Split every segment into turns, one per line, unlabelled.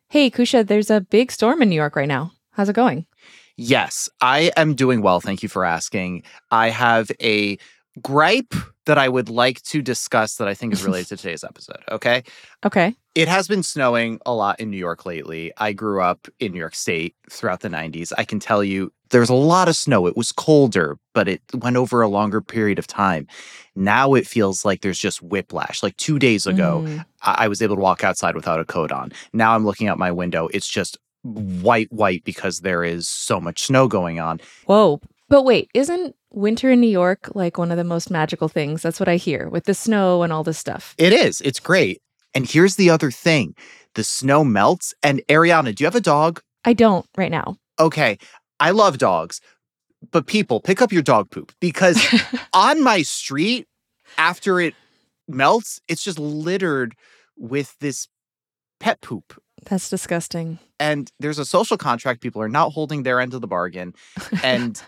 Hey, Kusha, there's a big storm in New York right now. How's it going?
Yes, I am doing well. Thank you for asking. I have a gripe that I would like to discuss that I think is related to today's episode. Okay.
Okay.
It has been snowing a lot in New York lately. I grew up in New York State throughout the 90s. I can tell you there's a lot of snow. It was colder, but it went over a longer period of time. Now it feels like there's just whiplash. Like 2 days ago,
Mm.
I was able to walk outside without a coat on. Now I'm looking out my window. It's just white because there is so much snow going on.
Whoa. But wait, isn't winter in New York like one of the most magical things? That's what I hear with the snow and all this stuff.
It is. It's great. And here's the other thing. The snow melts. And Ariana, do you have a dog?
I don't right now.
Okay. I love dogs. But people, pick up your dog poop because on my street, after it melts, it's just littered with this pet poop.
That's disgusting.
And there's a social contract. People are not holding their end of the bargain. And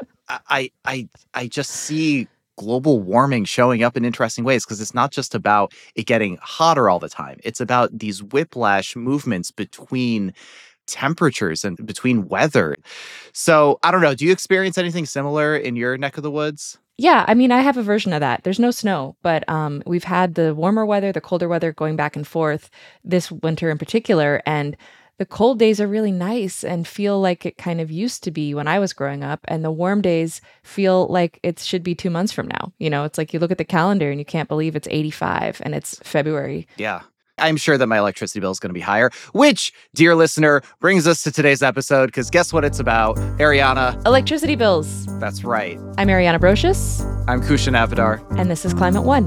I just see global warming showing up in interesting ways because it's not just about it getting hotter all the time. It's about these whiplash movements between temperatures and between weather. So I don't know. Do you experience anything similar in your neck of the woods?
Yeah, I mean, I have a version of that. There's no snow, but we've had the warmer weather, the colder weather going back and forth this winter in particular. And the cold days are really nice and feel like it kind of used to be when I was growing up. And the warm days feel like it should be 2 months from now. You know, it's like you look at the calendar and you can't believe it's 85 and it's February.
Yeah. I'm sure that my electricity bill is going to be higher, which, dear listener, brings us to today's episode, because guess what it's about? Ariana.
Electricity bills.
That's right.
I'm Ariana Brocious.
I'm Kushan Avidar.
And this is Climate One.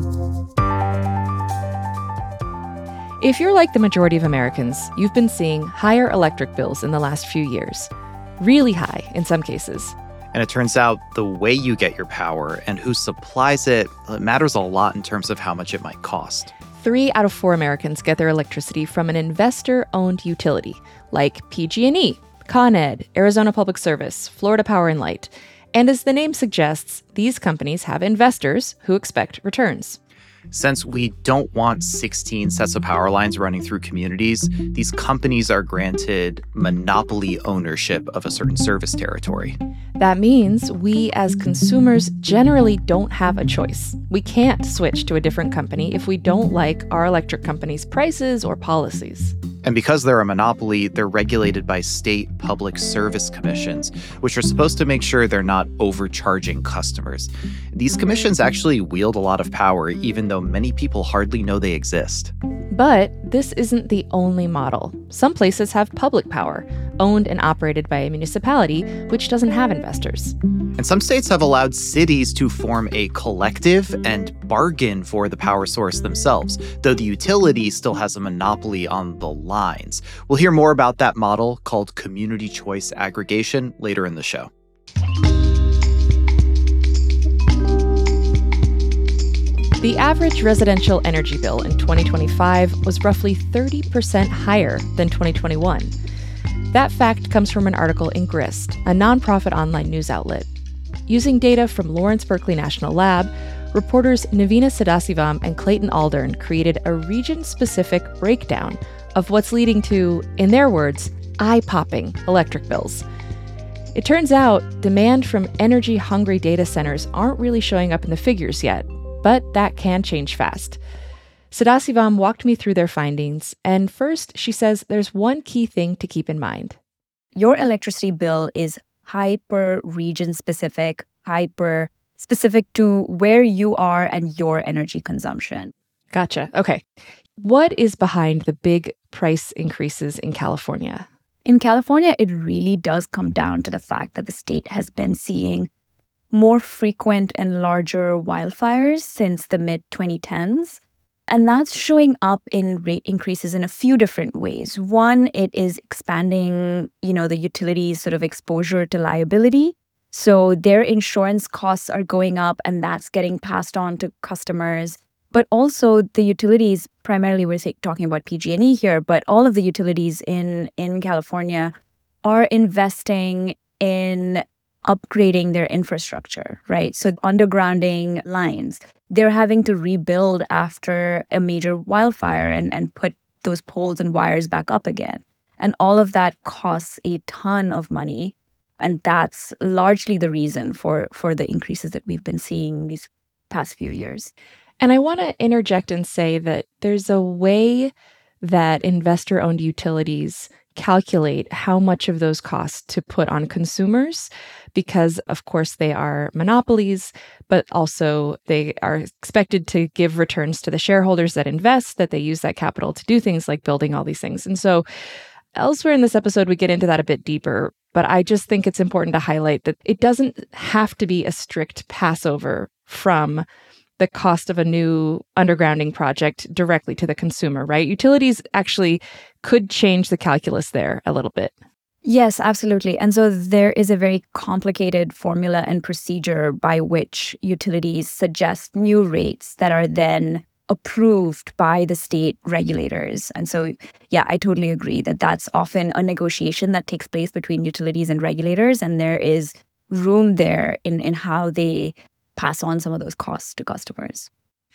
If you're like the majority of Americans, you've been seeing higher electric bills in the last few years. Really high in some cases.
And it turns out the way you get your power and who supplies it matters a lot in terms of how much it might cost.
3 out of 4 Americans get their electricity from an investor-owned utility, like PG&E, Con Ed, Arizona Public Service, Florida Power and Light. And as the name suggests, these companies have investors who expect returns.
Since we don't want 16 sets of power lines running through communities, these companies are granted monopoly ownership of a certain service territory.
That means we as consumers generally don't have a choice. We can't switch to a different company if we don't like our electric company's prices or policies.
And because they're a monopoly, they're regulated by state public service commissions, which are supposed to make sure they're not overcharging customers. These commissions actually wield a lot of power, even though many people hardly know they exist.
But this isn't the only model. Some places have public power, owned and operated by a municipality, which doesn't have investors.
And some states have allowed cities to form a collective and bargain for the power source themselves, though the utility still has a monopoly on the lines. We'll hear more about that model called community choice aggregation later in the show.
The average residential energy bill in 2025 was roughly 30% higher than 2021. That fact comes from an article in Grist, a nonprofit online news outlet. Using data from Lawrence Berkeley National Lab, reporters Navina Sadasivam and Clayton Aldern created a region-specific breakdown of what's leading to, in their words, eye-popping electric bills. It turns out demand from energy-hungry data centers aren't really showing up in the figures yet, but that can change fast. Sadasivam walked me through their findings, and first she says there's one key thing to keep in mind.
Your electricity bill is hyper-region specific, hyper-specific to where you are and your energy consumption.
Gotcha. Okay. What is behind the big price increases in California?
In California, it really does come down to the fact that the state has been seeing more frequent and larger wildfires since the mid-2010s. And that's showing up in rate increases in a few different ways. One, it is expanding, the utilities' sort of exposure to liability. So their insurance costs are going up and that's getting passed on to customers. But also the utilities, primarily we're talking about PG&E here, but all of the utilities in California are investing in upgrading their infrastructure, right? So undergrounding lines. They're having to rebuild after a major wildfire and put those poles and wires back up again. And all of that costs a ton of money. And that's largely the reason for the increases that we've been seeing these past few years.
And I want to interject and say that there's a way that investor-owned utilities calculate how much of those costs to put on consumers, because of course they are monopolies, but also they are expected to give returns to the shareholders that invest, that they use that capital to do things like building all these things. And so elsewhere in this episode, we get into that a bit deeper, but I just think it's important to highlight that it doesn't have to be a strict passover from the cost of a new undergrounding project directly to the consumer, right? Utilities actually could change the calculus there a little bit.
Yes, absolutely. And so there is a very complicated formula and procedure by which utilities suggest new rates that are then approved by the state regulators. And so, yeah, I totally agree that that's often a negotiation that takes place between utilities and regulators. And there is room there in how they pass on some of those costs to customers.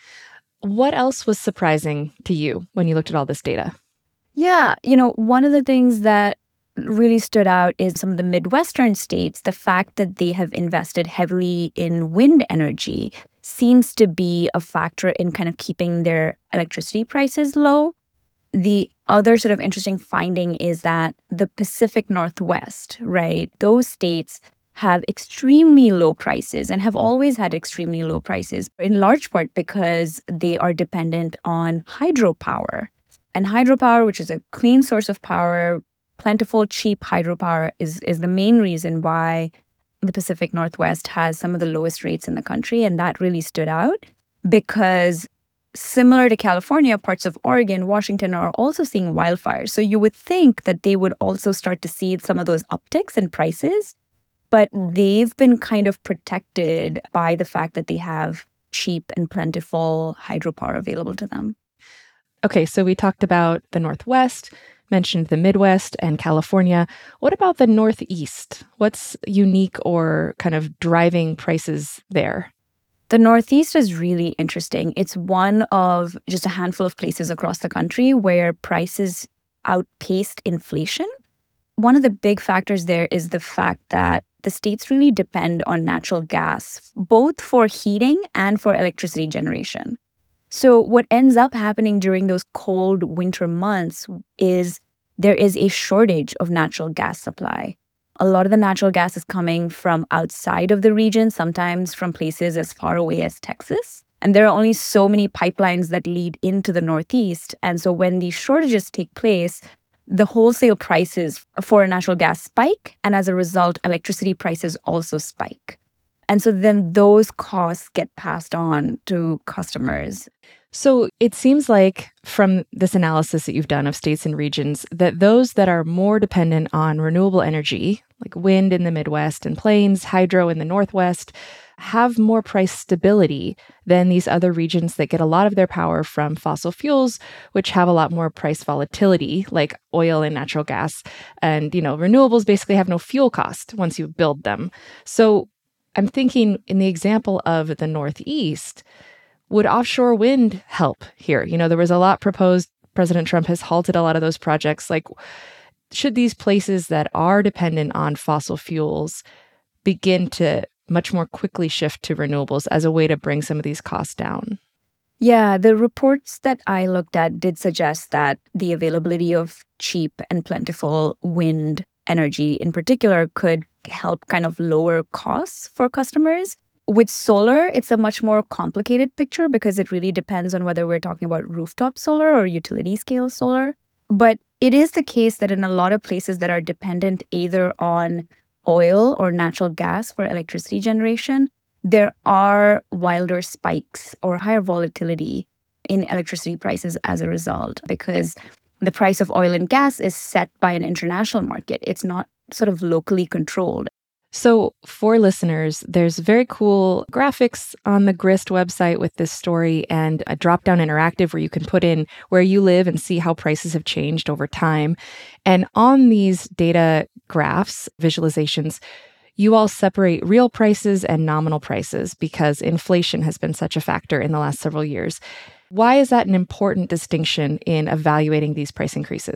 What else was surprising to you when you looked at all this data?
Yeah, one of the things that really stood out is some of the Midwestern states, the fact that they have invested heavily in wind energy seems to be a factor in kind of keeping their electricity prices low. The other sort of interesting finding is that the Pacific Northwest, right, those states have extremely low prices and have always had extremely low prices, in large part because they are dependent on hydropower. And hydropower, which is a clean source of power, plentiful, cheap hydropower, is the main reason why the Pacific Northwest has some of the lowest rates in the country. And that really stood out because similar to California, parts of Oregon, Washington are also seeing wildfires. So you would think that they would also start to see some of those upticks in prices. But they've been kind of protected by the fact that they have cheap and plentiful hydropower available to them.
Okay, so we talked about the Northwest, mentioned the Midwest and California. What about the Northeast? What's unique or kind of driving prices there?
The Northeast is really interesting. It's one of just a handful of places across the country where prices outpaced inflation. One of the big factors there is the fact that the states really depend on natural gas, both for heating and for electricity generation. So what ends up happening during those cold winter months is there is a shortage of natural gas supply. A lot of the natural gas is coming from outside of the region, sometimes from places as far away as Texas. And there are only so many pipelines that lead into the Northeast. And so when these shortages take place, the wholesale prices for natural gas spike, and as a result, electricity prices also spike. And so then those costs get passed on to customers.
So it seems like from this analysis that you've done of states and regions, that those that are more dependent on renewable energy, like wind in the Midwest and plains, hydro in the Northwest, have more price stability than these other regions that get a lot of their power from fossil fuels, which have a lot more price volatility, like oil and natural gas. And, renewables basically have no fuel cost once you build them. So I'm thinking in the example of the Northeast, would offshore wind help here? There was a lot proposed. President Trump has halted a lot of those projects. Like, should these places that are dependent on fossil fuels begin to much more quickly shift to renewables as a way to bring some of these costs down?
Yeah, the reports that I looked at did suggest that the availability of cheap and plentiful wind energy in particular could help kind of lower costs for customers. With solar, it's a much more complicated picture because it really depends on whether we're talking about rooftop solar or utility scale solar. But it is the case that in a lot of places that are dependent either on oil or natural gas for electricity generation, there are wilder spikes or higher volatility in electricity prices as a result, because the price of oil and gas is set by an international market. It's not sort of locally controlled.
So for listeners, there's very cool graphics on the Grist website with this story and a drop-down interactive where you can put in where you live and see how prices have changed over time. And on these data graphs, visualizations, you all separate real prices and nominal prices because inflation has been such a factor in the last several years. Why is that an important distinction in evaluating these price increases?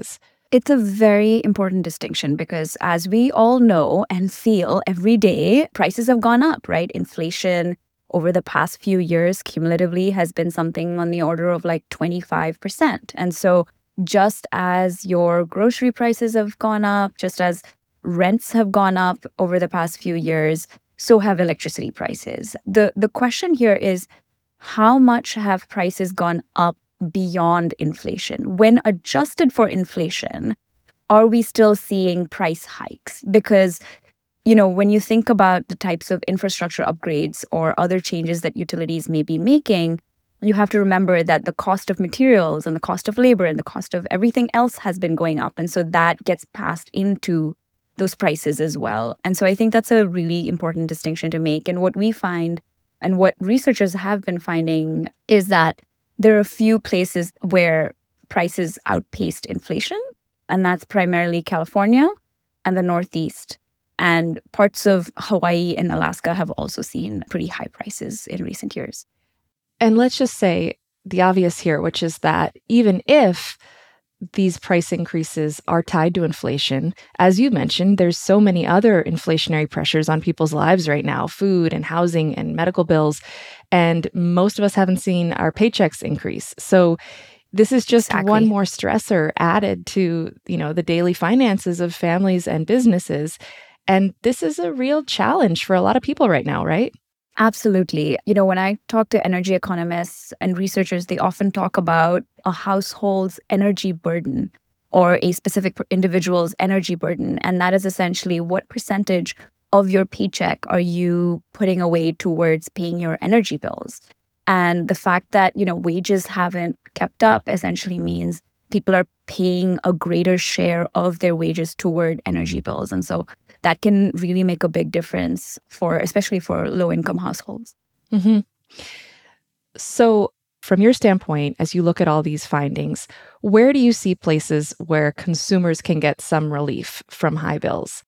It's a very important distinction because, as we all know and feel every day, prices have gone up, right? Inflation over the past few years cumulatively has been something on the order of like 25%. And so, just as your grocery prices have gone up, just as rents have gone up over the past few years, so have electricity prices. The question here is, how much have prices gone up beyond inflation? When adjusted for inflation, are we still seeing price hikes? Because, when you think about the types of infrastructure upgrades or other changes that utilities may be making, you have to remember that the cost of materials and the cost of labor and the cost of everything else has been going up. And so that gets passed into those prices as well. And so I think that's a really important distinction to make. And what we find and what researchers have been finding is that there are a few places where prices outpaced inflation, and that's primarily California and the Northeast. And parts of Hawaii and Alaska have also seen pretty high prices in recent years.
And let's just say the obvious here, which is that even if these price increases are tied to inflation, as you mentioned, there's so many other inflationary pressures on people's lives right now, food and housing and medical bills, and most of us haven't seen our paychecks increase. So this is just one more stressor added to, the daily finances of families and businesses. And this is a real challenge for a lot of people right now, right?
Absolutely. When I talk to energy economists and researchers, they often talk about a household's energy burden or a specific individual's energy burden. And that is essentially what percentage of your paycheck are you putting away towards paying your energy bills. And the fact that, wages haven't kept up essentially means people are paying a greater share of their wages toward energy bills. And so that can really make a big difference especially for low-income households.
Mm-hmm. So from your standpoint, as you look at all these findings, where do you see places where consumers can get some relief from high bills?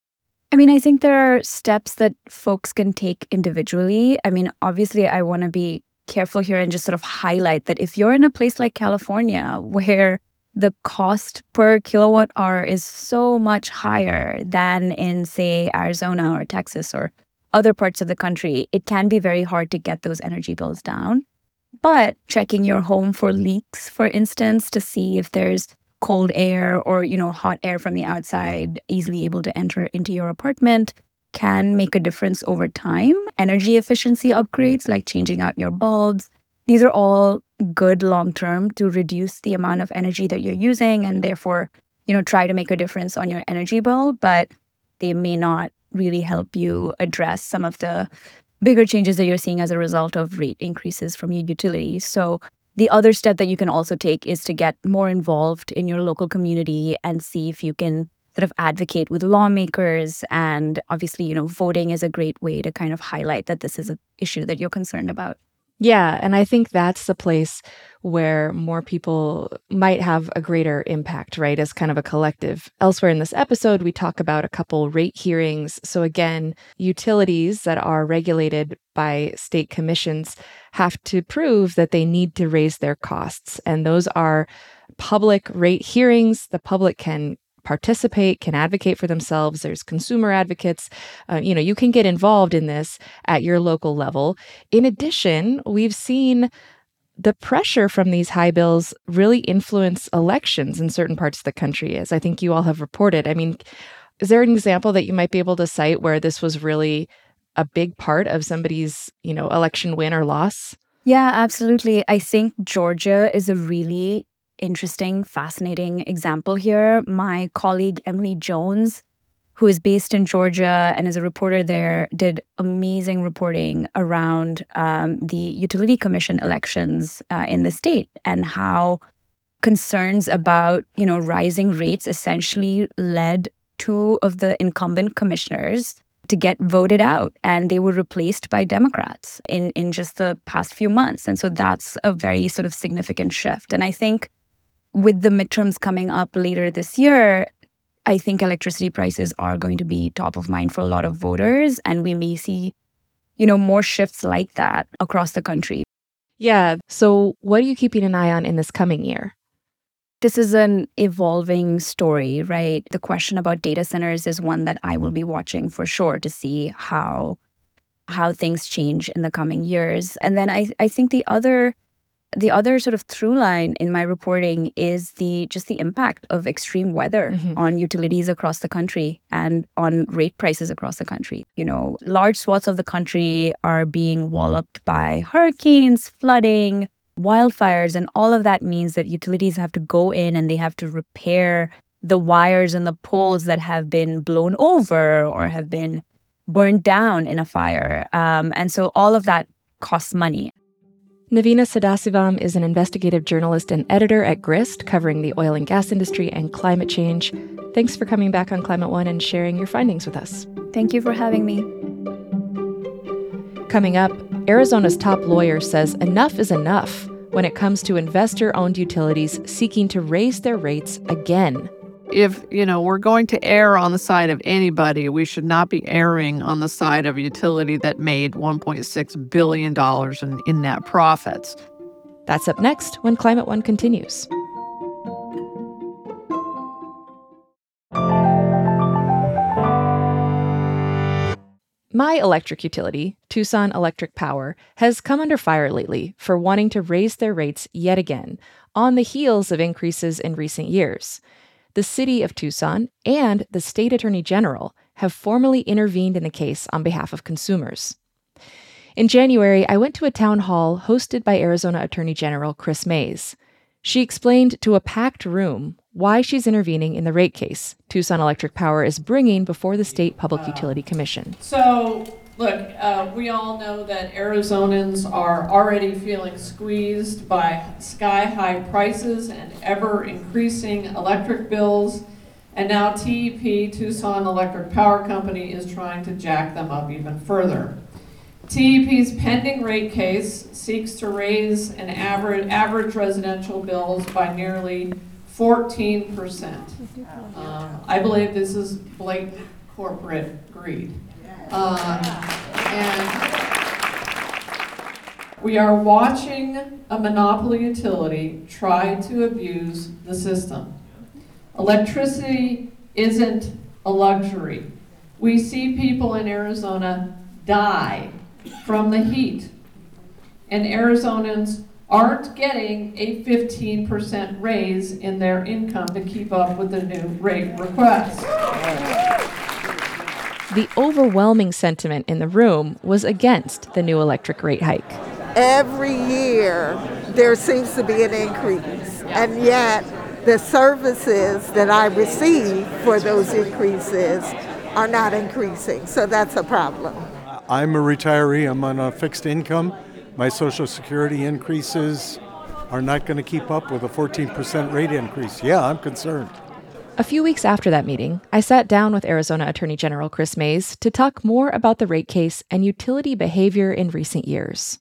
I think there are steps that folks can take individually. Obviously, I want to be careful here and just sort of highlight that if you're in a place like California where the cost per kilowatt hour is so much higher than in, say, Arizona or Texas or other parts of the country, it can be very hard to get those energy bills down. But checking your home for leaks, for instance, to see if there's cold air or, hot air from the outside easily able to enter into your apartment can make a difference over time. Energy efficiency upgrades like changing out your bulbs, these are all good long-term to reduce the amount of energy that you're using and therefore, try to make a difference on your energy bill, but they may not really help you address some of the bigger changes that you're seeing as a result of rate increases from your utilities. So the other step that you can also take is to get more involved in your local community and see if you can sort of advocate with lawmakers. And obviously, voting is a great way to kind of highlight that this is an issue that you're concerned about.
Yeah, and I think that's the place where more people might have a greater impact, right, as kind of a collective. Elsewhere in this episode, we talk about a couple rate hearings. So again, utilities that are regulated by state commissions have to prove that they need to raise their costs. And those are public rate hearings. The public can participate, can advocate for themselves. There's consumer advocates. You can get involved in this at your local level. In addition, we've seen the pressure from these high bills really influence elections in certain parts of the country, as I think you all have reported. Is there an example that you might be able to cite where this was really a big part of somebody's, election win or loss?
Yeah, absolutely. I think Georgia is a really interesting, fascinating example here. My colleague, Emily Jones, who is based in Georgia and is a reporter there, did amazing reporting around the utility commission elections in the state and how concerns about, rising rates essentially led two of the incumbent commissioners to get voted out, and they were replaced by Democrats in just the past few months. And so that's a very sort of significant shift. And I think with the midterms coming up later this year, I think electricity prices are going to be top of mind for a lot of voters, and we may see, more shifts like that across the country.
Yeah. So what are you keeping an eye on in this coming year?
This is an evolving story, right? The question about data centers is one that I will be watching for sure to see how things change in the coming years. And then I think the other sort of through line in my reporting is the impact of extreme weather on utilities across the country and on rate prices across the country. Large swaths of the country are being walloped by hurricanes, flooding, wildfires, and all of that means that utilities have to go in and they have to repair the wires and the poles that have been blown over or have been burned down in a fire. And so all of that costs money.
Navina Sadasivam is an investigative journalist and editor at Grist, covering the oil and gas industry and climate change. Thanks for coming back on Climate One and sharing your findings with us.
Thank you for having me.
Coming up, Arizona's top lawyer says enough is enough when it comes to investor-owned utilities seeking to raise their rates again.
If, we're going to err on the side of anybody, we should not be erring on the side of a utility that made $1.6 billion in net profits.
That's up next when Climate One continues. My electric utility, Tucson Electric Power, has come under fire lately for wanting to raise their rates yet again, on the heels of increases in recent years. The city of Tucson and the state attorney general have formally intervened in the case on behalf of consumers. In January, I went to a town hall hosted by Arizona Attorney General Kris Mayes. She explained to a packed room why she's intervening in the rate case Tucson Electric Power is bringing before the State Public Utility Commission.
So, look, we all know that Arizonans are already feeling squeezed by sky-high prices and ever-increasing electric bills. And now TEP, Tucson Electric Power Company, is trying to jack them up even further. TEP's pending rate case seeks to raise an average residential bills by nearly 14%. I believe this is blatant corporate greed. And we are watching a monopoly utility try to abuse the system. Electricity isn't a luxury. We see people in Arizona die from the heat, and Arizonans aren't getting a 15% raise in their income to keep up with the new rate requests.
The overwhelming sentiment in the room was against the new electric rate hike.
Every year, there seems to be an increase, and yet the services that I receive for those increases are not increasing, so that's a problem.
I'm a retiree. I'm on a fixed income. My Social Security increases are not going to keep up with a 14% rate increase. Yeah, I'm concerned.
A few weeks after that meeting, I sat down with Arizona Attorney General Kris Mayes to talk more about the rate case and utility behavior in recent years.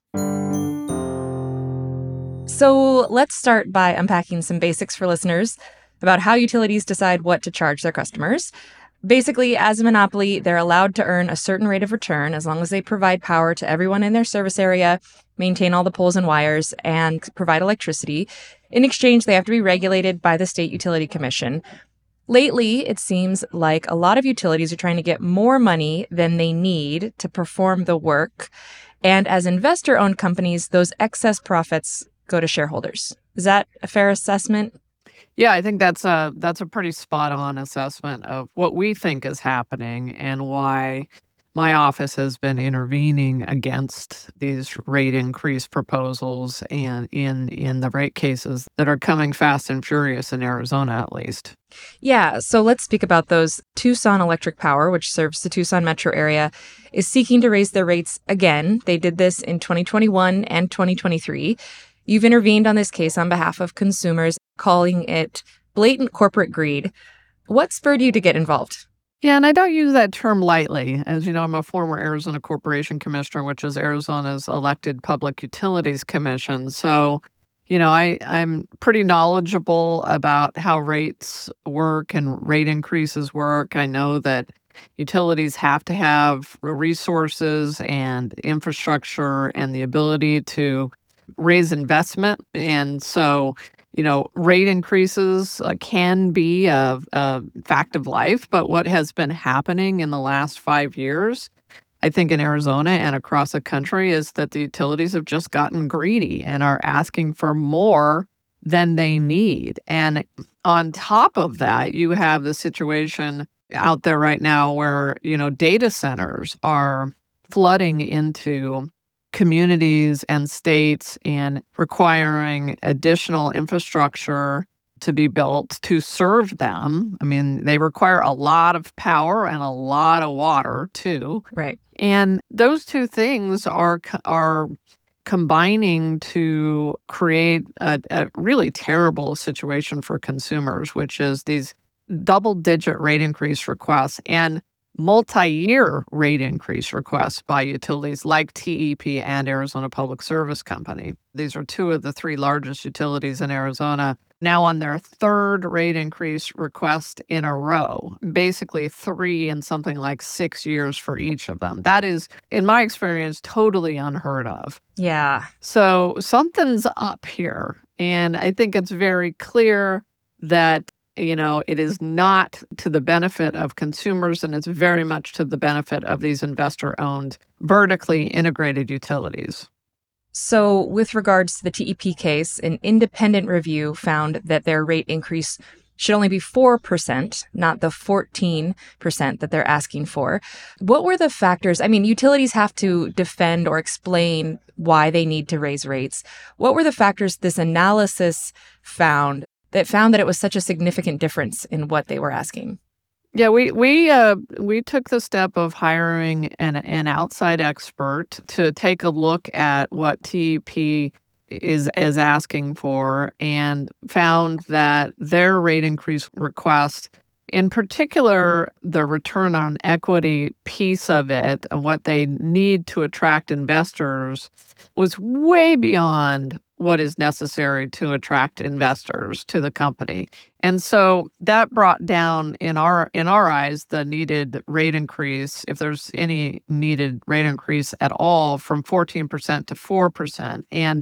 So let's start by unpacking some basics for listeners about how utilities decide what to charge their customers. Basically, as a monopoly, they're allowed to earn a certain rate of return as long as they provide power to everyone in their service area, maintain all the poles and wires, and provide electricity. In exchange, they have to be regulated by the State Utility Commission. Lately, it seems like a lot of utilities are trying to get more money than they need to perform the work. And as investor-owned companies, those excess profits go to shareholders. Is that a fair assessment?
Yeah, I think that's a pretty spot on assessment of what we think is happening and why my office has been intervening against these rate increase proposals and in the rate cases that are coming fast and furious in Arizona, at least.
Yeah, so let's speak about those. Tucson Electric Power, which serves the Tucson metro area, is seeking to raise their rates again. They did this in 2021 and 2023. You've intervened on this case on behalf of consumers, calling it blatant corporate greed. What spurred you to get involved?
Yeah, and I don't use that term lightly. As you know, I'm a former Arizona Corporation Commissioner, which is Arizona's elected public utilities commission. So, I'm pretty knowledgeable about how rates work and rate increases work. I know that utilities have to have resources and infrastructure and the ability to raise investment. And so, rate increases can be a fact of life, but what has been happening in the last 5 years, I think in Arizona and across the country, is that the utilities have just gotten greedy and are asking for more than they need. And on top of that, you have the situation out there right now where, data centers are flooding into communities and states and requiring additional infrastructure to be built to serve them. I mean, they require a lot of power and a lot of water too.
Right.
And those two things are combining to create a really terrible situation for consumers, which is these double-digit rate increase requests and multi-year rate increase requests by utilities like TEP and Arizona Public Service Company. These are two of the three largest utilities in Arizona, now on their third rate increase request in a row, basically 3 in something like 6 years for each of them. That is, in my experience, totally unheard of.
Yeah.
So something's up here. And I think it's very clear that it is not to the benefit of consumers, and it's very much to the benefit of these investor-owned, vertically integrated utilities.
So with regards to the TEP case, an independent review found that their rate increase should only be 4%, not the 14% that they're asking for. What were the factors? I mean, utilities have to defend or explain why they need to raise rates. What were the factors this analysis found that it was such a significant difference in what they were asking?
Yeah, we took the step of hiring an outside expert to take a look at what TEP is asking for, and found that their rate increase request, in particular, the return on equity piece of it, and what they need to attract investors, was way beyond what is necessary to attract investors to the company. And so that brought down, in our eyes, the needed rate increase, if there's any needed rate increase at all, from 14% to 4%. And,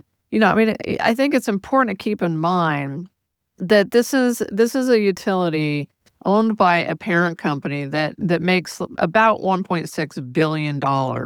I think it's important to keep in mind that this is a utility owned by a parent company that makes about $1.6 billion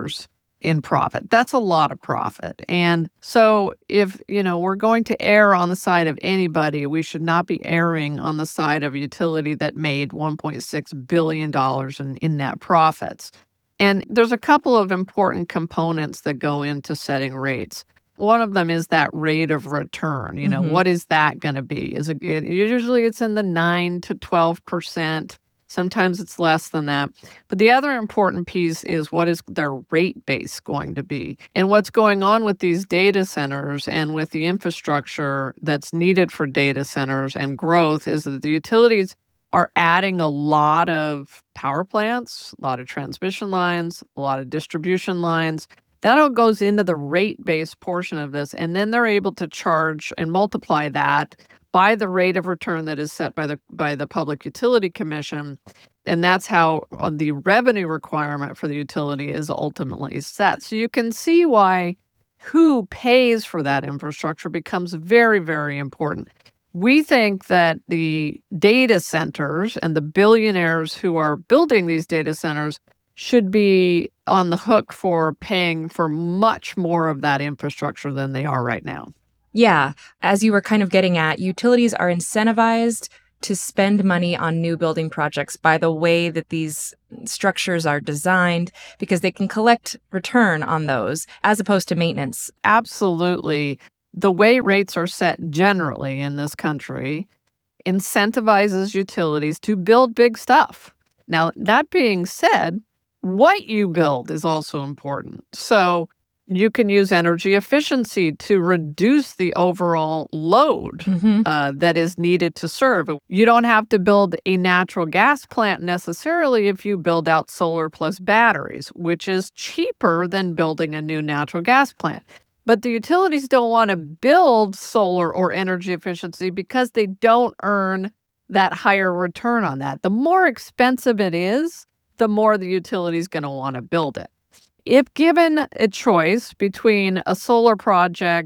in profit. That's a lot of profit. And so if, we're going to err on the side of anybody, we should not be erring on the side of a utility that made $1.6 billion in net profits. And there's a couple of important components that go into setting rates. One of them is that rate of return. What is that going to be? Usually it's in the 9 to 12%. Sometimes it's less than that. But the other important piece is, what is their rate base going to be? And what's going on with these data centers and with the infrastructure that's needed for data centers and growth is that the utilities are adding a lot of power plants, a lot of transmission lines, a lot of distribution lines. That all goes into the rate-based portion of this, and then they're able to charge and multiply that by the rate of return that is set by the Public Utility Commission, and that's how the revenue requirement for the utility is ultimately set. So you can see why who pays for that infrastructure becomes very, very important. We think that the data centers and the billionaires who are building these data centers should be on the hook for paying for much more of that infrastructure than they are right now.
Yeah, as you were kind of getting at, utilities are incentivized to spend money on new building projects by the way that these structures are designed, because they can collect return on those as opposed to maintenance.
Absolutely. The way rates are set generally in this country incentivizes utilities to build big stuff. Now, that being said, what you build is also important. So you can use energy efficiency to reduce the overall load that is needed to serve. You don't have to build a natural gas plant necessarily if you build out solar plus batteries, which is cheaper than building a new natural gas plant. But the utilities don't want to build solar or energy efficiency because they don't earn that higher return on that. The more expensive it is, the more the utility is going to want to build it. If given a choice between a solar project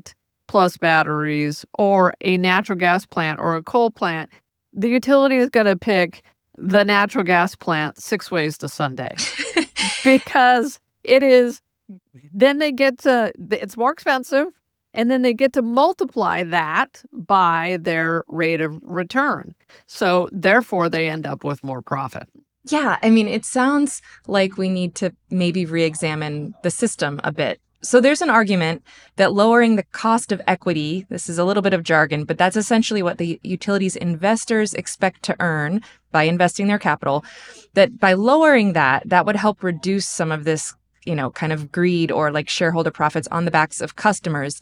plus batteries, or a natural gas plant or a coal plant, the utility is going to pick the natural gas plant 6 ways to Sunday because then they get to, it's more expensive, and then they get to multiply that by their rate of return. So therefore, they end up with more profit.
Yeah, I mean, it sounds like we need to maybe re-examine the system a bit. So there's an argument that lowering the cost of equity, this is a little bit of jargon, but that's essentially what the utilities investors expect to earn by investing their capital, that by lowering that would help reduce some of this, kind of greed or like shareholder profits on the backs of customers.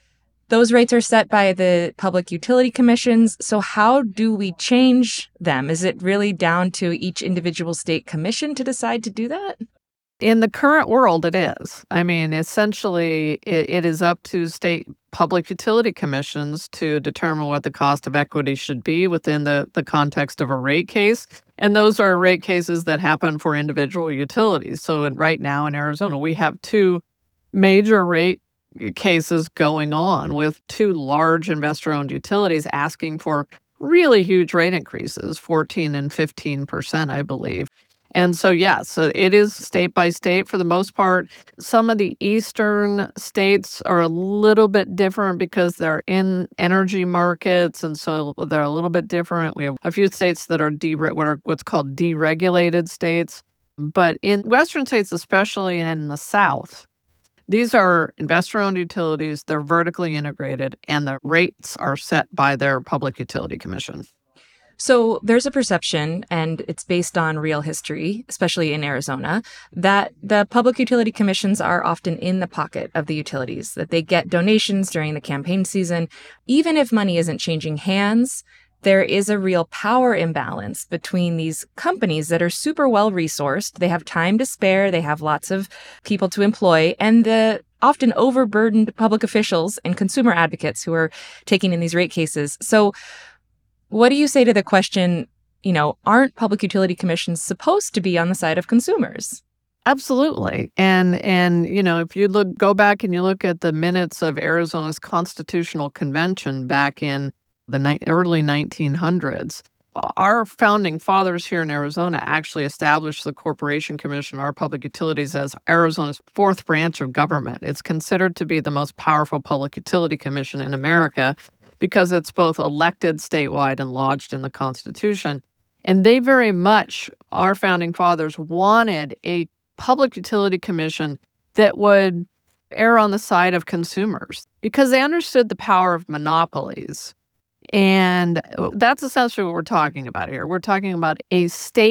Those rates are set by the public utility commissions. So how do we change them? Is it really down to each individual state commission to decide to do that?
In the current world, it is. I mean, essentially, it is up to state public utility commissions to determine what the cost of equity should be within the context of a rate case. And those are rate cases that happen for individual utilities. So right now in Arizona, we have 2 major rate cases going on with 2 large investor-owned utilities asking for really huge rate increases, 14 and 15%, I believe. And so, so it is state by state for the most part. Some of the eastern states are a little bit different because they're in energy markets, and so they're a little bit different. We have a few states that are what's called deregulated states. But in western states, especially in the South, these are investor-owned utilities. They're vertically integrated, and the rates are set by their public utility commission.
So there's a perception, and it's based on real history, especially in Arizona, that the public utility commissions are often in the pocket of the utilities, that they get donations during the campaign season. Even if money isn't changing hands, there is a real power imbalance between these companies that are super well-resourced. They have time to spare. They have lots of people to employ, and the often overburdened public officials and consumer advocates who are taking in these rate cases. So what do you say to the question, aren't public utility commissions supposed to be on the side of consumers?
Absolutely. And if you go back and you look at the minutes of Arizona's Constitutional Convention back in the early 1900s, our founding fathers here in Arizona actually established the Corporation Commission, our public utilities, as Arizona's 4th branch of government. It's considered to be the most powerful public utility commission in America, because it's both elected statewide and lodged in the Constitution. And they very much, our founding fathers, wanted a public utility commission that would err on the side of consumers because they understood the power of monopolies. And that's essentially what we're talking about here. We're talking about a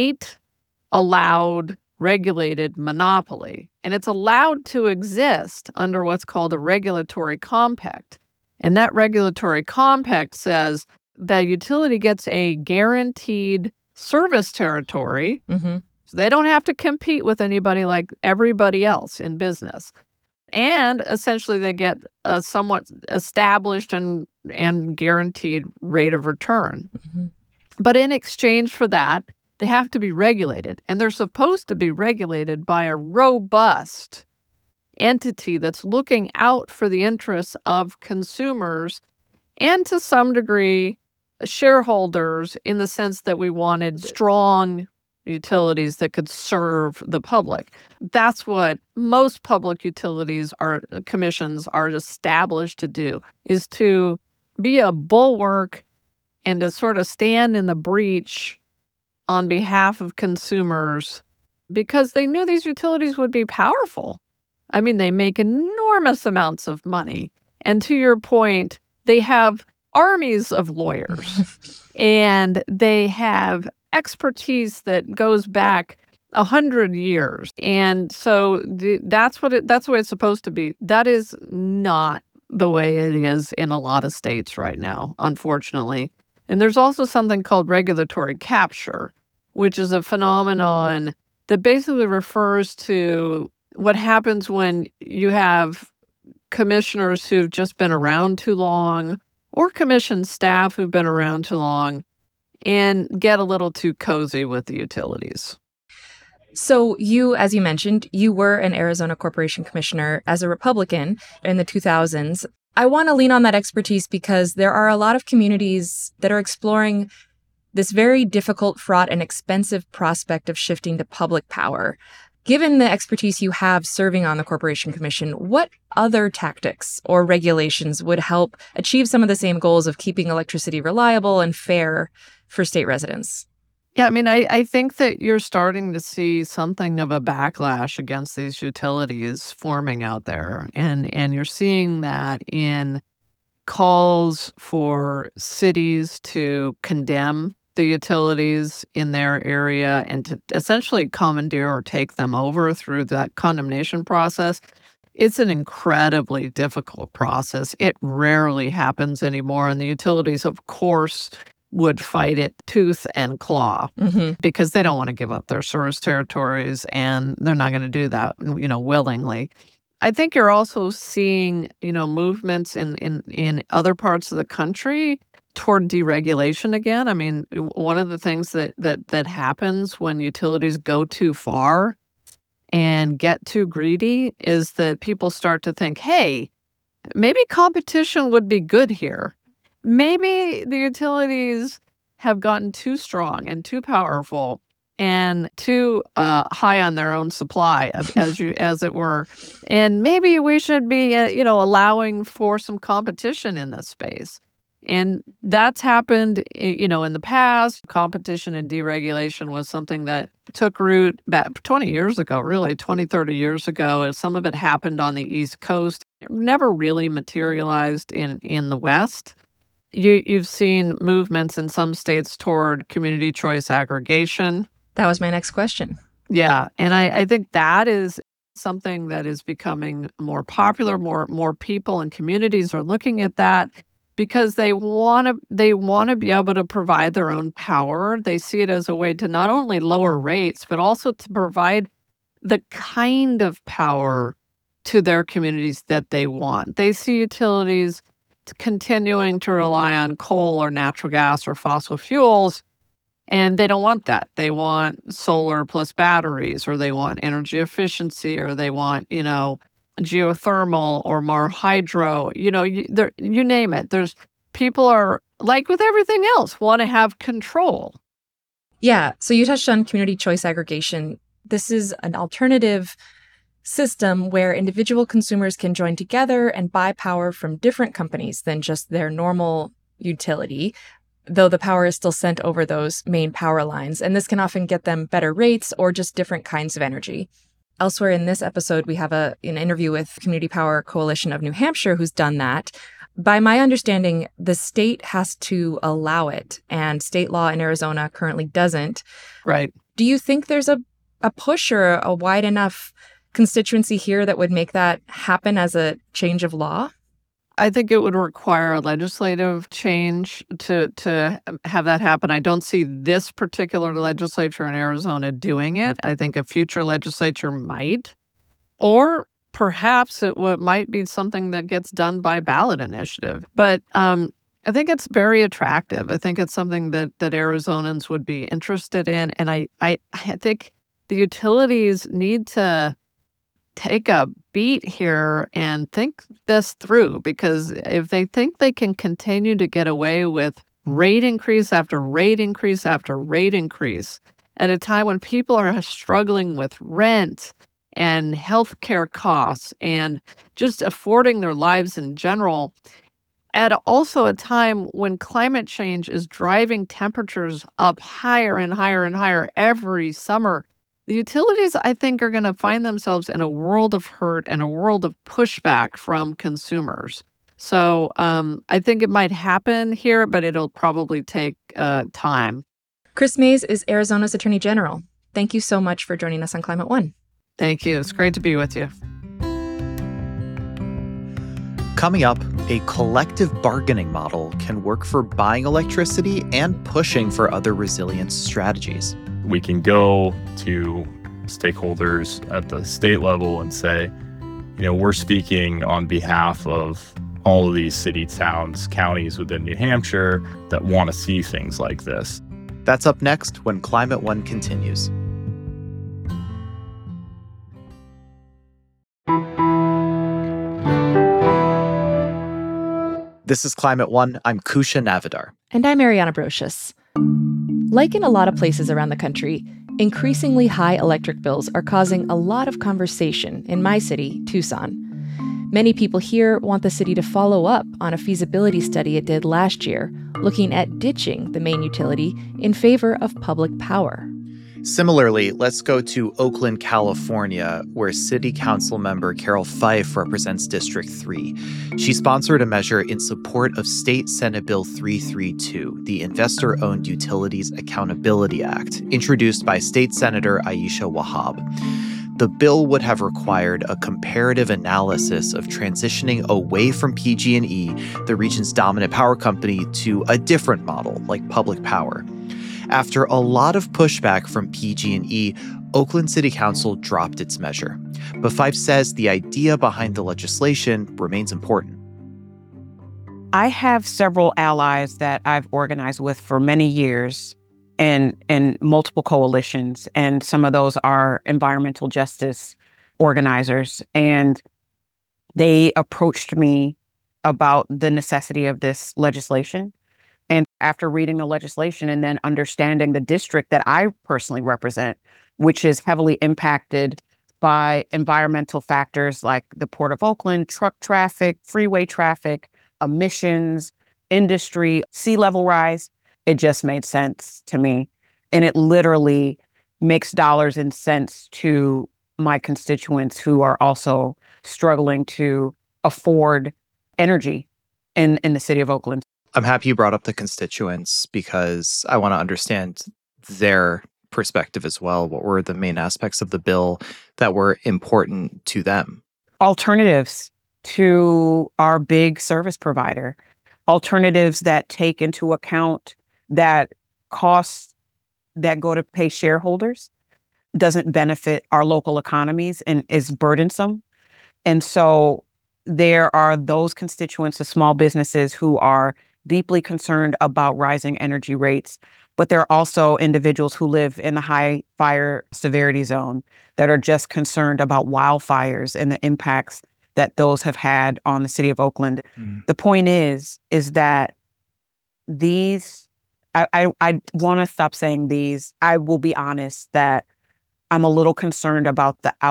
state-allowed, regulated monopoly. And it's allowed to exist under what's called a regulatory compact. And that regulatory compact says that utility gets a guaranteed service territory.
Mm-hmm.
So they don't have to compete with anybody like everybody else in business. And essentially they get a somewhat established and guaranteed rate of return.
Mm-hmm.
But in exchange for that, they have to be regulated. And they're supposed to be regulated by a robust entity that's looking out for the interests of consumers and to some degree shareholders, in the sense that we wanted strong utilities that could serve the public. That's what most public commissions are established to do, is to be a bulwark and to sort of stand in the breach on behalf of consumers, because they knew these utilities would be powerful. I mean, they make enormous amounts of money. And to your point, they have armies of lawyers and they have expertise that goes back 100 years. And so that's the way it's supposed to be. That is not the way it is in a lot of states right now, unfortunately. And there's also something called regulatory capture, which is a phenomenon that basically refers to what happens when you have commissioners who've just been around too long, or commission staff who've been around too long, and get a little too cozy with the utilities.
So you, as you mentioned, you were an Arizona Corporation Commissioner as a Republican in the 2000s. I want to lean on that expertise because there are a lot of communities that are exploring this very difficult, fraught, and expensive prospect of shifting to public power. Given the expertise you have serving on the Corporation Commission, what other tactics or regulations would help achieve some of the same goals of keeping electricity reliable and fair for state residents?
Yeah, I mean, I think that you're starting to see something of a backlash against these utilities forming out there. And you're seeing that in calls for cities to condemn the utilities in their area and to essentially commandeer or take them over through that condemnation process. It's an incredibly difficult process. It rarely happens anymore. And the utilities, of course, would fight it tooth and claw because they don't want to give up their service territories, and they're not going to do that, willingly. I think you're also seeing, movements in other parts of the country toward deregulation again. I mean, one of the things that happens when utilities go too far and get too greedy is that people start to think, hey, maybe competition would be good here. Maybe the utilities have gotten too strong and too powerful and too high on their own supply, as it were. And maybe we should be, allowing for some competition in this space. And that's happened, in the past. Competition and deregulation was something that took root back 20 years ago, really 20, 30 years ago. And some of it happened on the East Coast. It never really materialized in the West. You've seen movements in some states toward community choice aggregation.
That was my next question.
Yeah. And I think that is something that is becoming more popular. More people and communities are looking at that because they want to be able to provide their own power. They see it as a way to not only lower rates, but also to provide the kind of power to their communities that they want. They see utilities continuing to rely on coal or natural gas or fossil fuels, and they don't want that. They want solar plus batteries, or they want energy efficiency, or they want, geothermal or more hydro. You name it. There's people are, like with everything else, want to have control.
Yeah. So you touched on community choice aggregation. This is an alternative system where individual consumers can join together and buy power from different companies than just their normal utility, though the power is still sent over those main power lines. And this can often get them better rates or just different kinds of energy. Elsewhere in this episode, we have an interview with Community Power Coalition of New Hampshire, who's done that. By my understanding, the state has to allow it, and state law in Arizona currently doesn't.
Right.
Do you think there's a push or a wide enough constituency here that would make that happen as a change of law?
I think it would require a legislative change to have that happen. I don't see this particular legislature in Arizona doing it. I think a future legislature might, or perhaps it might be something that gets done by ballot initiative. But I think it's very attractive. I think it's something that Arizonans would be interested in. And I think the utilities need to take a beat here and think this through, because if they think they can continue to get away with rate increase after rate increase after rate increase at a time when people are struggling with rent and healthcare costs and just affording their lives in general, at also a time when climate change is driving temperatures up higher and higher and higher every summer, the utilities, I think, are going to find themselves in a world of hurt and a world of pushback from consumers. So I think it might happen here, but it'll probably take time.
Kris Mayes is Arizona's Attorney General. Thank you so much for joining us on Climate One.
Thank you. It's great to be with you.
Coming up, a collective bargaining model can work for buying electricity and pushing for other resilience strategies.
We can go to stakeholders at the state level and say, we're speaking on behalf of all of these city, towns, counties within New Hampshire that want to see things like this.
That's up next when Climate One continues. This is Climate One. I'm Kusha Navidar.
And I'm Ariana Brocious. Like in a lot of places around the country, increasingly high electric bills are causing a lot of conversation in my city, Tucson. Many people here want the city to follow up on a feasibility study it did last year, looking at ditching the main utility in favor of public power.
Similarly, let's go to Oakland, California, where City Council member Carol Fife represents District 3. She sponsored a measure in support of State Senate Bill 332, the Investor-Owned Utilities Accountability Act, introduced by State Senator Aisha Wahab. The bill would have required a comparative analysis of transitioning away from PG&E, the region's dominant power company, to a different model, like public power. After a lot of pushback from PG&E, Oakland City Council dropped its measure. But Fife says the idea behind the legislation remains important.
I have several allies that I've organized with for many years and multiple coalitions, and some of those are environmental justice organizers. And they approached me about the necessity of this legislation. And after reading the legislation and then understanding the district that I personally represent, which is heavily impacted by environmental factors like the Port of Oakland, truck traffic, freeway traffic, emissions, industry, sea level rise, it just made sense to me. And it literally makes dollars and cents to my constituents who are also struggling to afford energy in the city of Oakland.
I'm happy you brought up the constituents because I want to understand their perspective as well. What were the main aspects of the bill that were important to them?
Alternatives to our big service provider, alternatives that take into account that costs that go to pay shareholders doesn't benefit our local economies and is burdensome. And so there are those constituents of small businesses who are deeply concerned about rising energy rates, but there are also individuals who live in the high fire severity zone that are just concerned about wildfires and the impacts that those have had on the city of Oakland. The point is that these, I want to stop saying these. I will be honest that I'm a little concerned about the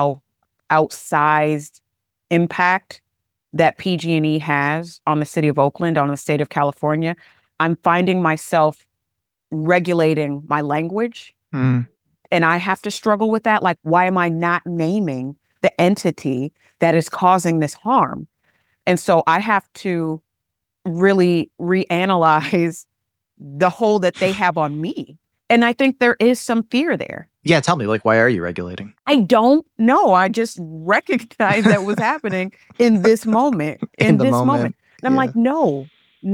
outsized impact that PG&E has on the city of Oakland, on the state of California. I'm finding myself regulating my language. And I have to struggle with that. Like, why am I not naming the entity that is causing this harm? And so I have to really reanalyze the hold that they have on me. And I think there is some fear there.
Yeah, tell me, why are you regulating?
I don't know. I just recognized that was happening in this moment, in this moment. And I'm like, no,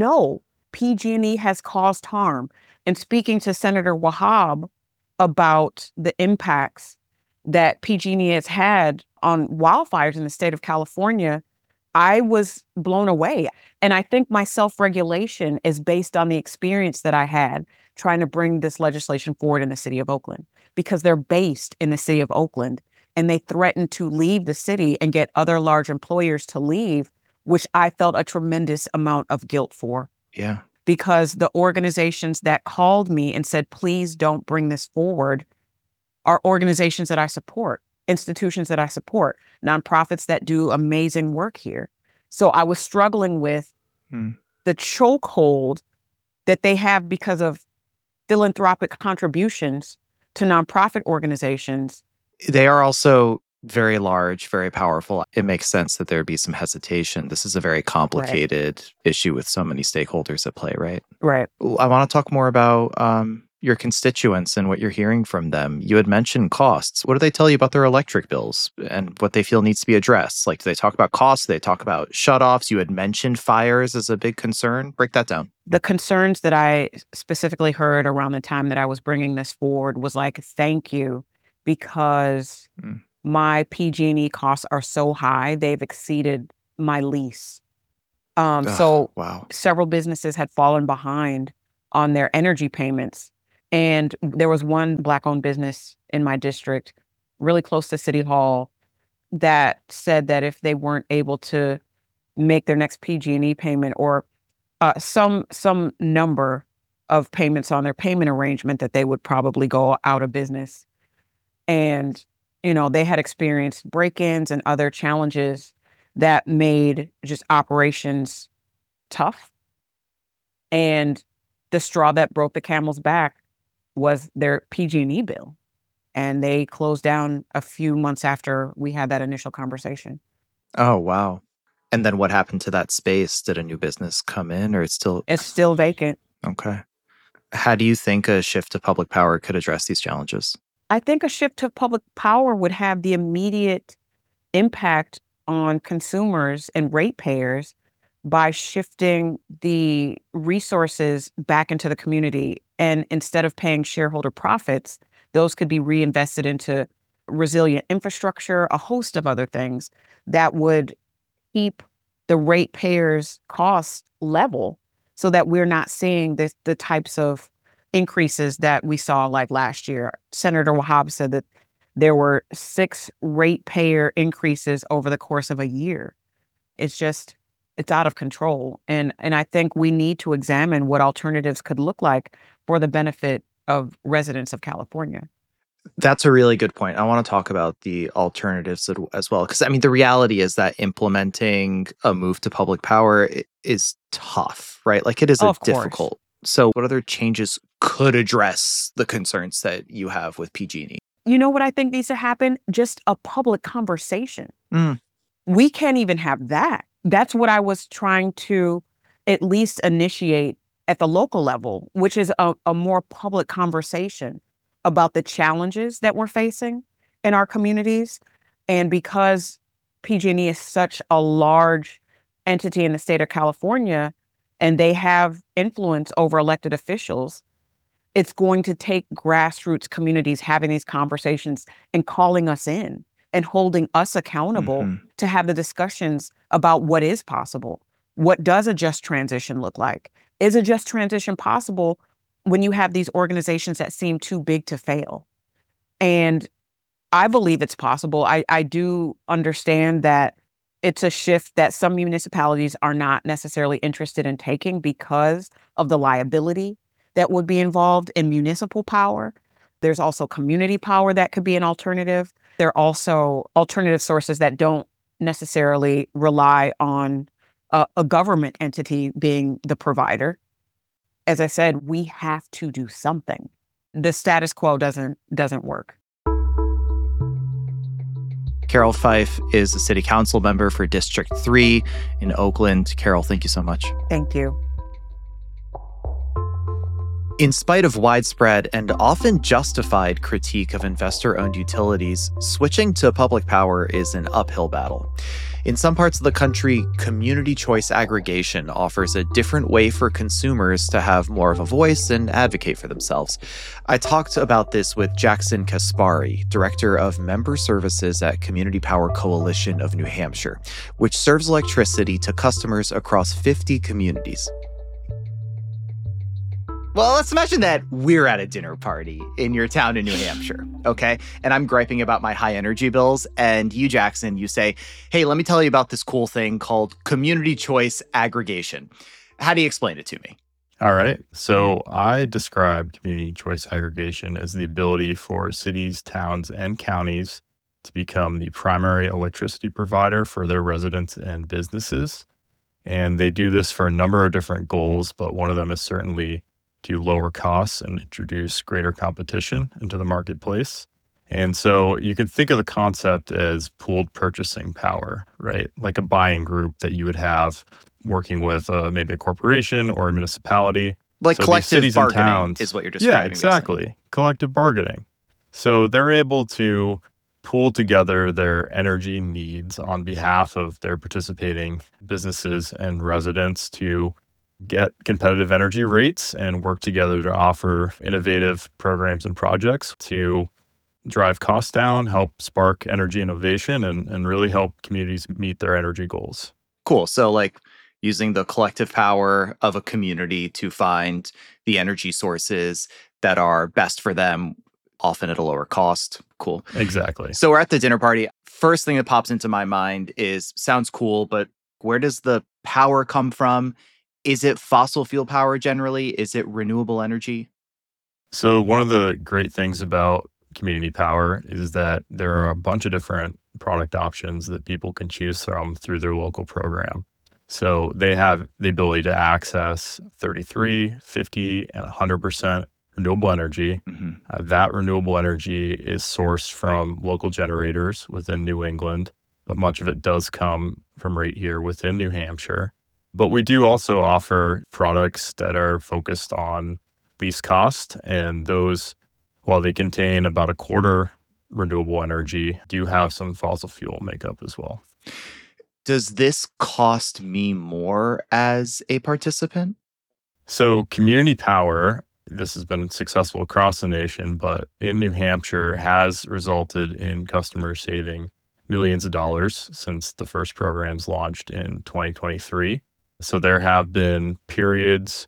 PG&E has caused harm. And speaking to Senator Wahab about the impacts that PG&E has had on wildfires in the state of California, I was blown away. And I think my self-regulation is based on the experience that I had trying to bring this legislation forward in the city of Oakland, because they're based in the city of Oakland and they threatened to leave the city and get other large employers to leave, which I felt a tremendous amount of guilt for.
Yeah.
Because the organizations that called me and said, please don't bring this forward, are organizations that I support, institutions that I support, nonprofits that do amazing work here. So I was struggling with the chokehold that they have because of philanthropic contributions to nonprofit organizations.
They are also very large, very powerful. It makes sense that there would be some hesitation. This is a very complicated issue with so many stakeholders at play, right?
Right.
I want to talk more about your constituents and what you're hearing from them. You had mentioned costs. What do they tell you about their electric bills and what they feel needs to be addressed? Like, do they talk about costs? Do they talk about shutoffs? You had mentioned fires as a big concern. Break that down.
The concerns that I specifically heard around the time that I was bringing this forward was like, thank you, because my PG&E costs are so high, they've exceeded my lease. So several businesses had fallen behind on their energy payments. And there was one Black-owned business in my district, really close to City Hall, that said that if they weren't able to make their next PG&E payment or some number of payments on their payment arrangement that they would probably go out of business. And, they had experienced break-ins and other challenges that made just operations tough. And the straw that broke the camel's back was their PG&E bill. And they closed down a few months after we had that initial conversation.
Oh, wow. And then what happened to that space? Did a new business come in, or it's still
vacant?
Okay. How do you think a shift to public power could address these challenges?
I think a shift to public power would have the immediate impact on consumers and ratepayers by shifting the resources back into the community. And instead of paying shareholder profits, those could be reinvested into resilient infrastructure, a host of other things that would keep the ratepayers' costs level so that we're not seeing the types of increases that we saw like last year. Senator Wahab said that there were 6 ratepayer increases over the course of a year. It's out of control. And I think we need to examine what alternatives could look like for the benefit of residents of California.
That's a really good point. I want to talk about the alternatives as well. Because, the reality is that implementing a move to public power is tough, right? Like, it is difficult. So what other changes could address the concerns that you have with PG&E?
You know what I think needs to happen? Just a public conversation. We can't even have that. That's what I was trying to at least initiate at the local level, which is a more public conversation about the challenges that we're facing in our communities. And because PG&E is such a large entity in the state of California, and they have influence over elected officials, it's going to take grassroots communities having these conversations and calling us in and holding us accountable to have the discussions about what is possible. What does a just transition look like? Is a just transition possible when you have these organizations that seem too big to fail? And I believe it's possible. I do understand that it's a shift that some municipalities are not necessarily interested in taking because of the liability that would be involved in municipal power. There's also community power that could be an alternative. There are also alternative sources that don't necessarily rely on a government entity being the provider. As I said, we have to do something. The status quo doesn't work.
Carol Fife is a city council member for District 3 in Oakland. Carol, thank you so much.
Thank you.
In spite of widespread and often justified critique of investor-owned utilities, switching to public power is an uphill battle. In some parts of the country, community choice aggregation offers a different way for consumers to have more of a voice and advocate for themselves. I talked about this with Jackson Kaspari, Director of Member Services at Community Power Coalition of New Hampshire, which serves electricity to customers across 50 communities. Well, let's imagine that we're at a dinner party in your town in New Hampshire, okay? And I'm griping about my high energy bills. And you, Jackson, you say, hey, let me tell you about this cool thing called community choice aggregation. How do you explain it to me?
All right. So I describe community choice aggregation as the ability for cities, towns, and counties to become the primary electricity provider for their residents and businesses. And they do this for a number of different goals, but one of them is certainly to lower costs and introduce greater competition into the marketplace. And so you can think of the concept as pooled purchasing power, right? Like a buying group that you would have working with maybe a corporation or a municipality.
Like
so
collective bargaining is what you're describing.
Yeah, exactly. Collective bargaining. So they're able to pool together their energy needs on behalf of their participating businesses and residents to get competitive energy rates and work together to offer innovative programs and projects to drive costs down, help spark energy innovation, and really help communities meet their energy goals.
Cool. So like using the collective power of a community to find the energy sources that are best for them, often at a lower cost. Cool.
Exactly.
So we're at the dinner party. First thing that pops into my mind is, sounds cool, but where does the power come from? Is it fossil fuel power generally? Is it renewable energy?
So one of the great things about community power is that there are a bunch of different product options that people can choose from through their local program. So they have the ability to access 33, 50, and 100% renewable energy. That renewable energy is sourced from local generators within New England, but much of it does come from right here within New Hampshire. But we do also offer products that are focused on least cost, and those, while they contain about a quarter renewable energy, do have some fossil fuel makeup as well.
Does this cost me more as a participant?
So community power, this has been successful across the nation, but in New Hampshire has resulted in customers saving millions of dollars since the first programs launched in 2023. So there have been periods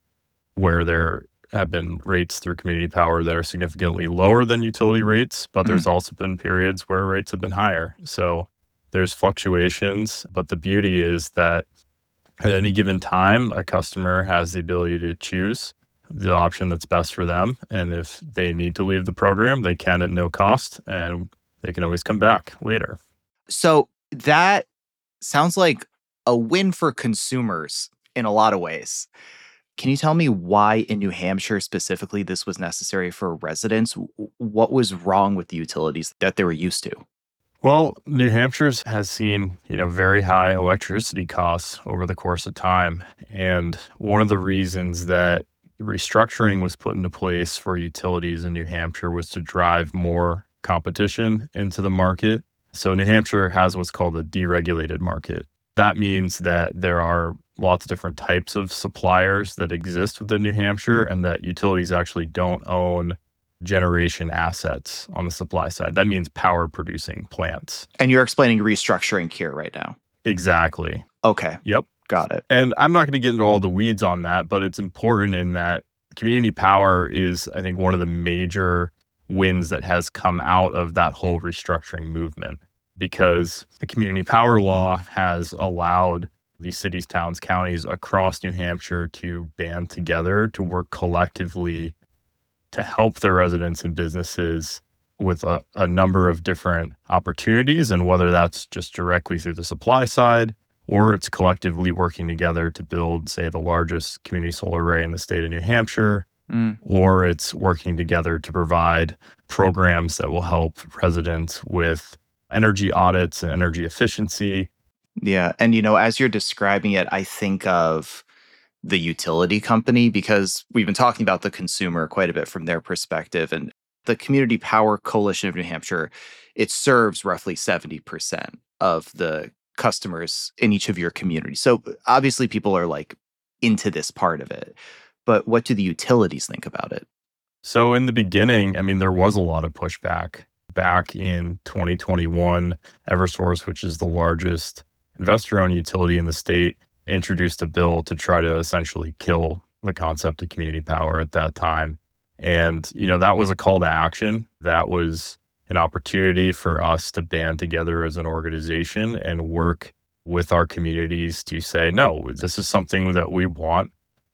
where there have been rates through community power that are significantly lower than utility rates, but there's also been periods where rates have been higher. So there's fluctuations, but the beauty is that at any given time, a customer has the ability to choose the option that's best for them. And if they need to leave the program, they can at no cost, and they can always come back later.
So that sounds like a win for consumers in a lot of ways. Can you tell me why in New Hampshire specifically this was necessary for residents? What was wrong with the utilities that they were used to?
Well, New Hampshire's has seen, very high electricity costs over the course of time. And one of the reasons that restructuring was put into place for utilities in New Hampshire was to drive more competition into the market. So New Hampshire has what's called a deregulated market. That means that there are lots of different types of suppliers that exist within New Hampshire, and that utilities actually don't own generation assets on the supply side. That means power producing plants.
And you're explaining restructuring here right now.
Exactly.
Okay.
Yep.
Got it.
And I'm not going to get into all the weeds on that, but it's important in that community power is, I think, one of the major wins that has come out of that whole restructuring movement, because the community power law has allowed these cities, towns, counties across New Hampshire to band together to work collectively to help their residents and businesses with a number of different opportunities. And whether that's just directly through the supply side, or it's collectively working together to build, say, the largest community solar array in the state of New Hampshire, or it's working together to provide programs that will help residents with energy audits and energy efficiency.
Yeah. And, as you're describing it, I think of the utility company, because we've been talking about the consumer quite a bit from their perspective. And the Community Power Coalition of New Hampshire, it serves roughly 70% of the customers in each of your communities. So obviously people are into this part of it. But what do the utilities think about it?
So in the beginning, there was a lot of pushback. Back in 2021, Eversource, which is the largest investor-owned utility in the state, introduced a bill to try to essentially kill the concept of community power at that time. And, that was a call to action. That was an opportunity for us to band together as an organization and work with our communities to say, no, this is something that we want,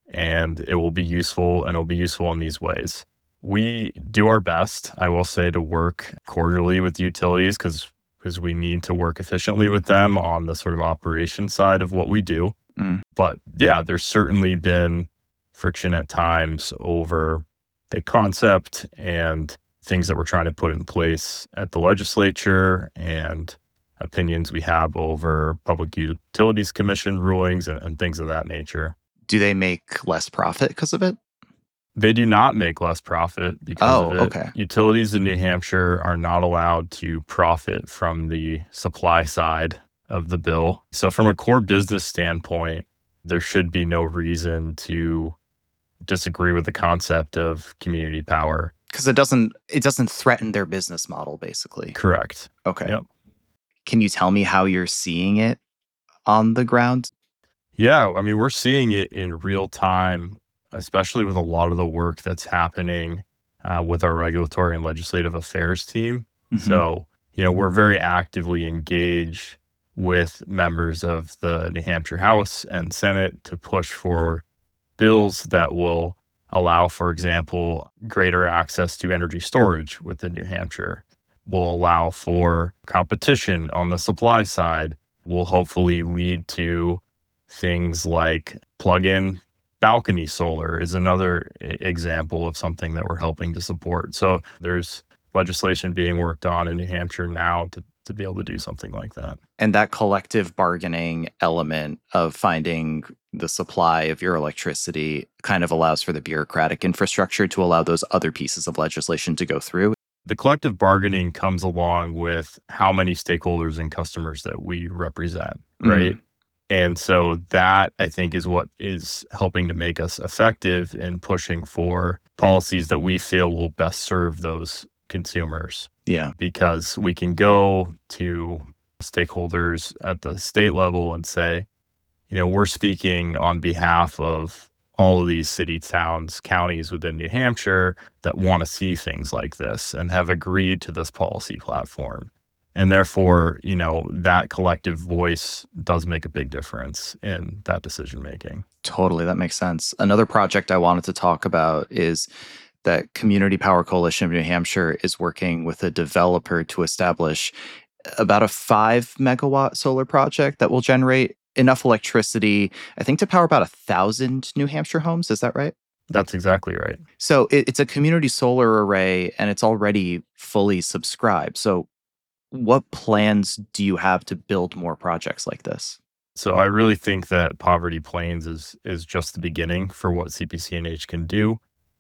and it will be useful, and it'll be useful in these ways. We do our best, I will say, to work cordially with utilities because we need to work efficiently with them on the sort of operation side of what we do. But yeah, there's certainly been friction at times over the concept and things that we're trying to put in place at the legislature, and opinions we have over Public Utilities Commission rulings and things of that nature.
Do they make less profit because of it?
They do not make less profit because of it.
Okay.
Utilities in New Hampshire are not allowed to profit from the supply side of the bill. So from a core business standpoint, there should be no reason to disagree with the concept of community power.
Because it doesn't threaten their business model, basically.
Correct.
Okay.
Yep.
Can you tell me how you're seeing it on the ground?
Yeah, we're seeing it in real time, especially with a lot of the work that's happening with our regulatory and legislative affairs team. So, we're very actively engaged with members of the New Hampshire House and Senate to push for bills that will allow, for example, greater access to energy storage within New Hampshire, will allow for competition on the supply side, will hopefully lead to things like plug-in balcony solar is another example of something that we're helping to support. So there's legislation being worked on in New Hampshire now to be able to do something like that.
And that collective bargaining element of finding the supply of your electricity kind of allows for the bureaucratic infrastructure to allow those other pieces of legislation to go through.
The collective bargaining comes along with how many stakeholders and customers that we represent, right? And so that, I think, is what is helping to make us effective in pushing for policies that we feel will best serve those consumers.
Yeah.
Because we can go to stakeholders at the state level and say, we're speaking on behalf of all of these city, towns, counties within New Hampshire that want to see things like this and have agreed to this policy platform. And therefore, that collective voice does make a big difference in that decision making.
Totally. That makes sense. Another project I wanted to talk about is that Community Power Coalition of New Hampshire is working with a developer to establish about a 5 megawatt solar project that will generate enough electricity, I think, to power about 1,000 New Hampshire homes. Is that right?
That's exactly right.
So it's a community solar array and it's already fully subscribed. So what plans do you have to build more projects like this?
So I really think that Poverty Plains is just the beginning for what CPC&H can do.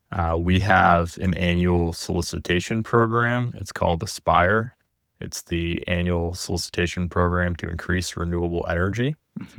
We have an annual solicitation program. It's called Aspire. It's the annual solicitation program to increase renewable energy.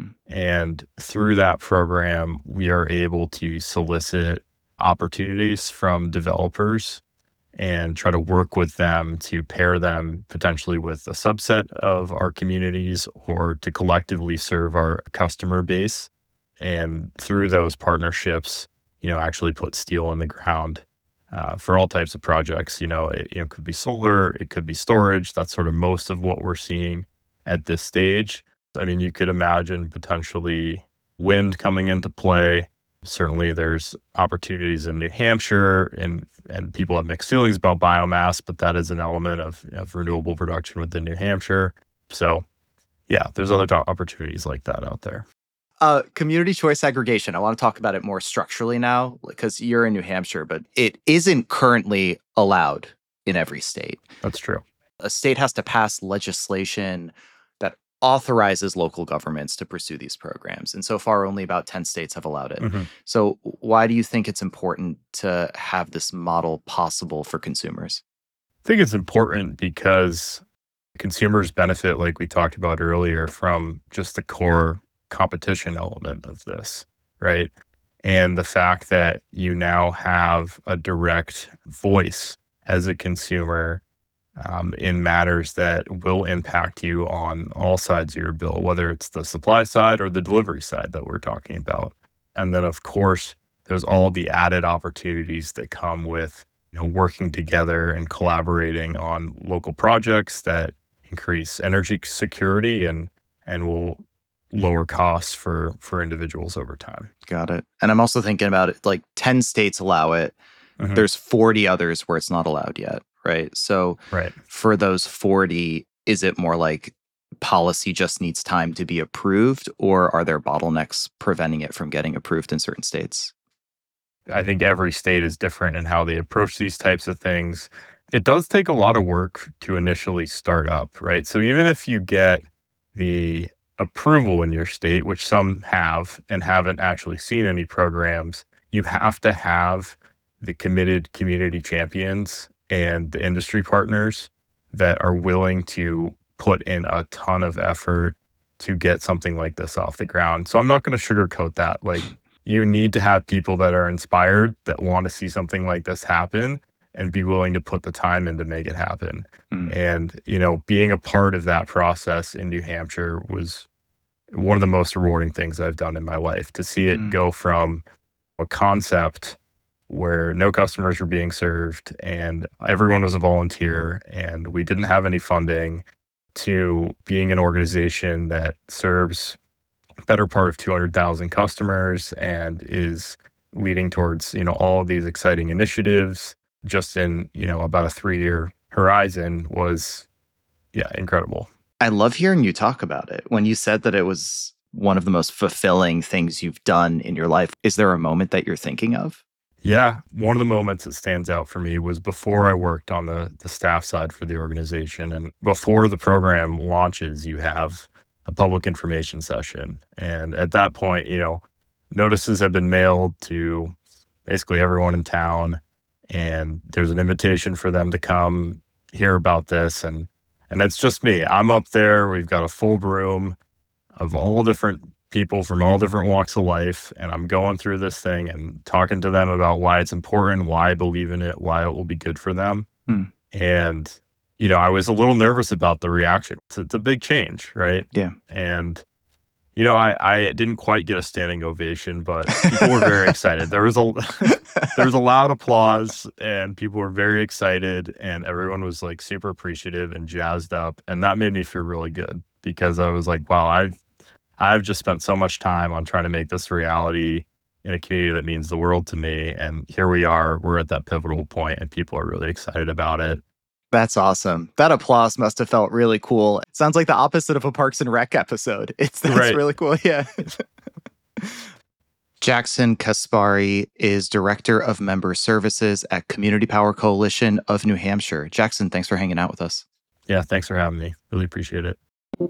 And through that program, we are able to solicit opportunities from developers and try to work with them to pair them potentially with a subset of our communities or to collectively serve our customer base. And through those partnerships, actually put steel in the ground for all types of projects. It could be solar, it could be storage. That's sort of most of what we're seeing at this stage. I mean, you could imagine potentially wind coming into play. Certainly there's opportunities in New Hampshire and people have mixed feelings about biomass, but that is an element of renewable production within New Hampshire. So yeah, there's other opportunities like that out there.
Community choice aggregation. I want to talk about it more structurally now because you're in New Hampshire, but it isn't currently allowed in every state.
That's true.
A state has to pass legislation that authorizes local governments to pursue these programs. And so far, only about 10 states have allowed it. So why do you think it's important to have this model possible for consumers?
I think it's important because consumers benefit, like we talked about earlier, from just the core competition element of this, right? And the fact that you now have a direct voice as a consumer in matters that will impact you on all sides of your bill, whether it's the supply side or the delivery side that we're talking about. And then, of course, there's all the added opportunities that come with working together and collaborating on local projects that increase energy security and will lower costs for individuals over time.
Got it. And I'm also thinking about it, like 10 states allow it. There's 40 others where it's not allowed yet, right? So for those 40, is it more like policy just needs time to be approved, or are there bottlenecks preventing it from getting approved in certain states?
I think every state is different in how they approach these types of things. It does take a lot of work to initially start up, right? So even if you get the approval in your state, which some have and haven't actually seen any programs, you have to have the committed community champions and the industry partners that are willing to put in a ton of effort to get something like this off the ground. So I'm not going to sugarcoat that. Like, you need to have people that are inspired, that want to see something like this happen and be willing to put the time in to make it happen. And, being a part of that process in New Hampshire was one of the most rewarding things I've done in my life, to see it go from a concept where no customers were being served and everyone was a volunteer and we didn't have any funding, to being an organization that serves a better part of 200,000 customers and is leading towards, all of these exciting initiatives just in, about a 3-year horizon was, incredible.
I love hearing you talk about it. When you said that it was one of the most fulfilling things you've done in your life, is there a moment that you're thinking of?
Yeah. One of the moments that stands out for me was before I worked on the staff side for the organization. And before the program launches, you have a public information session. And at that point, notices have been mailed to basically everyone in town. And there's an invitation for them to come hear about this. And it's just me. I'm up there. We've got a full room of all different people from all different walks of life. And I'm going through this thing and talking to them about why it's important, why I believe in it, why it will be good for them. And, I was a little nervous about the reaction. It's a big change, right?
Yeah.
And, I didn't quite get a standing ovation, but people were very excited. There was a loud applause and people were very excited and everyone was like super appreciative and jazzed up. And that made me feel really good because I was like, wow, I've just spent so much time on trying to make this a reality in a community that means the world to me. And here we are, we're at that pivotal point and people are really excited about it.
That's awesome. That applause must have felt really cool. It sounds like the opposite of a Parks and Rec episode. That's
right.
Really cool. Yeah. Jackson Kaspari is Director of Member Services at Community Power Coalition of New Hampshire. Jackson, thanks for hanging out with us.
Yeah, thanks for having me. Really appreciate it.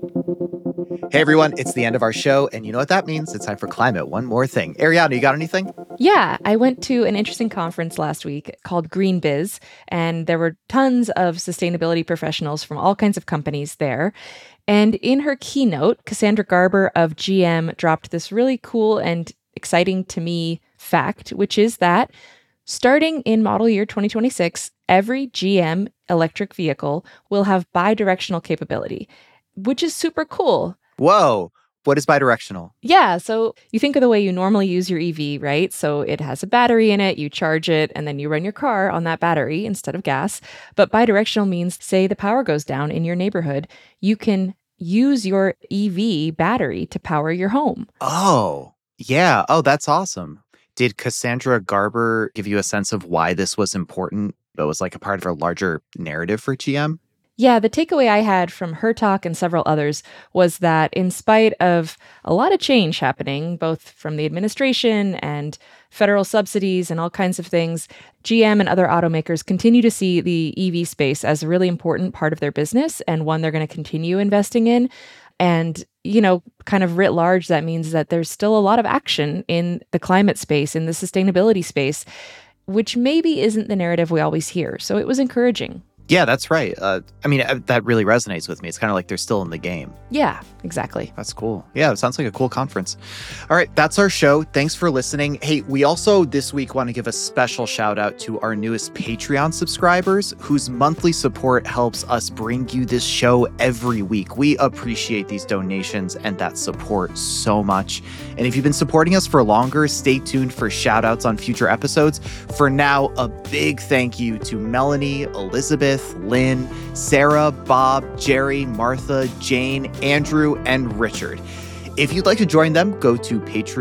Hey everyone, it's the end of our show, and you know what that means. It's time for Climate One More Thing. Ariana, you got anything?
Yeah, I went to an interesting conference last week called Green Biz, and there were tons of sustainability professionals from all kinds of companies there. And in her keynote, Cassandra Garber of GM dropped this really cool and exciting to me fact, which is that starting in model year 2026, every GM electric vehicle will have bidirectional capability, which is super cool.
Whoa. What is bidirectional?
Yeah. So you think of the way you normally use your EV, right? So it has a battery in it, you charge it, and then you run your car on that battery instead of gas. But bidirectional means, say the power goes down in your neighborhood, you can use your EV battery to power your home.
Oh, yeah. Oh, that's awesome. Did Cassandra Garber give you a sense of why this was important? It was like a part of a larger narrative for GM?
Yeah, the takeaway I had from her talk and several others was that in spite of a lot of change happening, both from the administration and federal subsidies and all kinds of things, GM and other automakers continue to see the EV space as a really important part of their business and one they're going to continue investing in. And, kind of writ large, that means that there's still a lot of action in the climate space, in the sustainability space, which maybe isn't the narrative we always hear. So it was encouraging.
Yeah, that's right. That really resonates with me. It's kind of like they're still in the game.
Yeah, exactly.
That's cool. Yeah, it sounds like a cool conference. All right, that's our show. Thanks for listening. Hey, we also this week want to give a special shout out to our newest Patreon subscribers whose monthly support helps us bring you this show every week. We appreciate these donations and that support so much. And if you've been supporting us for longer, stay tuned for shout outs on future episodes. For now, a big thank you to Melanie, Elizabeth, Lynn, Sarah, Bob, Jerry, Martha, Jane, Andrew, and Richard. If you'd like to join them, go to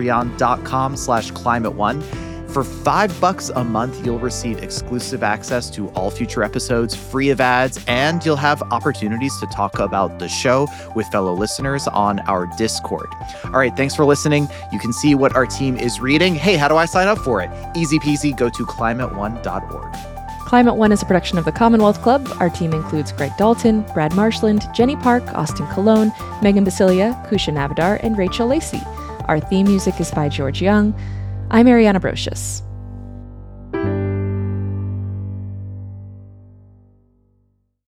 patreon.com/climateone. For $5 a month, you'll receive exclusive access to all future episodes, free of ads, and you'll have opportunities to talk about the show with fellow listeners on our Discord. All right, thanks for listening. You can see what our team is reading. Hey, how do I sign up for it? Easy peasy, go to climateone.org.
Climate One is a production of the Commonwealth Club. Our team includes Greg Dalton, Brad Marshland, Jenny Park, Austin Colon, Megan Basilia, Kusha Navadar, and Rachel Lacey. Our theme music is by George Young. I'm Ariana Brocious.